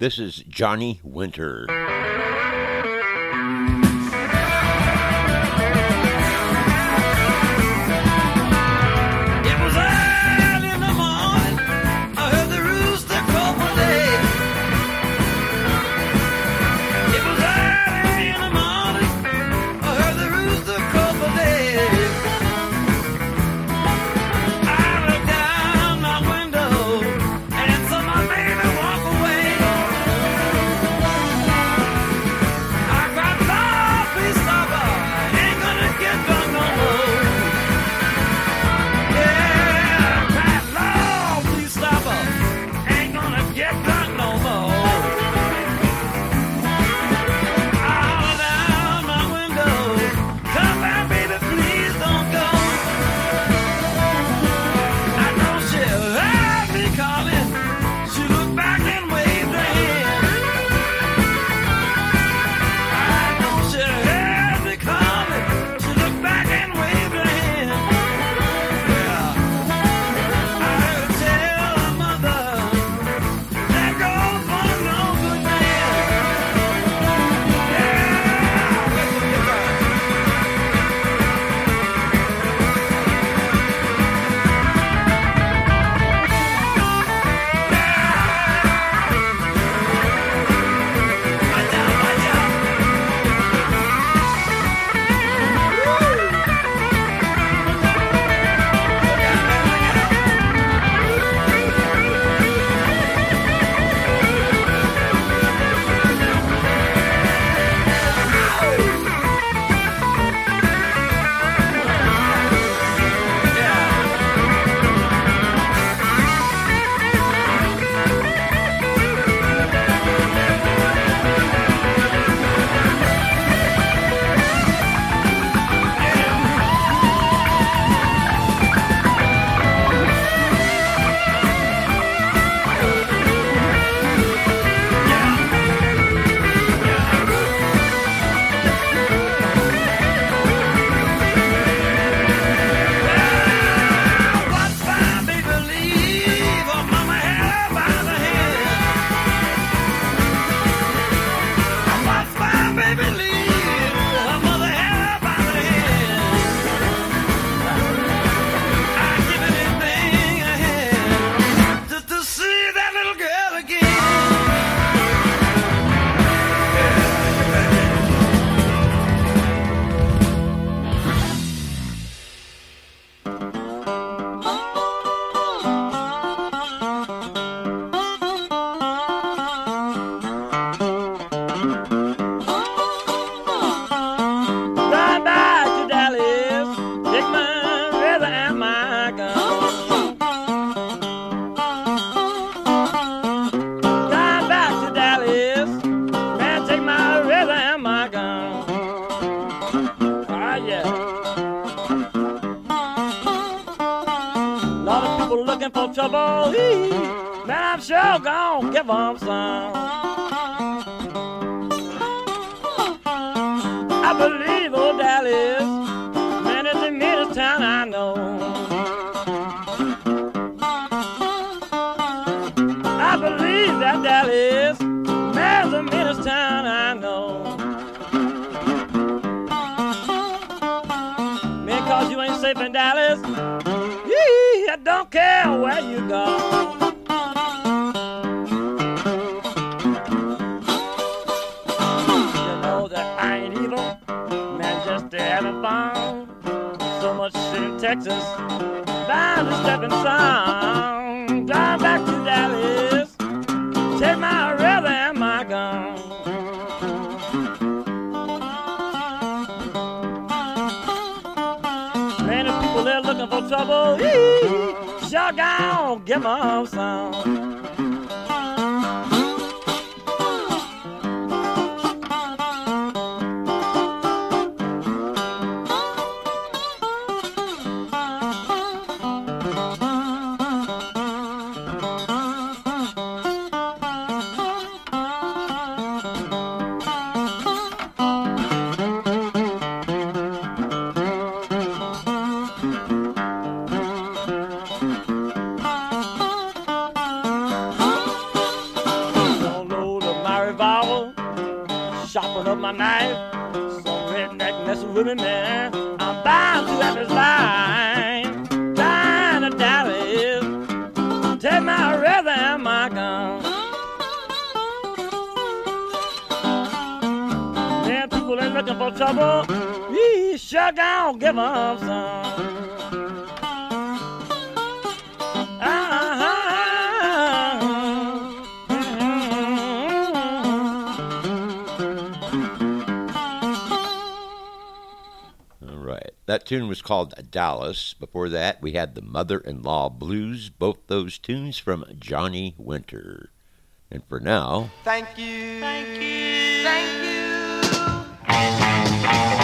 This is Johnny Winter. Trouble, man, I'm sure gonna give 'em some. I believe old Dallas, man, it's the meanest town I know. I believe that Dallas, man, is the meanest town I know. Man, 'cause you ain't safe in Dallas, I don't care where you go. You know that I ain't evil, man, just having fun. So much shit in Texas, bound to step in some. Drive back to Dallas, take my river and my gun. Many people there looking for trouble. Sure gone, give 'em some. open up my knife. Some redneck messing with me, man. I'm bound to have his line. Trying to Dallas, take my razor and my gun. Man, people ain't looking for trouble. We sure gon' give them some. That tune was called Dallas. Before that, we had the Mother-in-Law Blues, both those tunes from Johnny Winter. And for now... Thank you. Thank you. Thank you.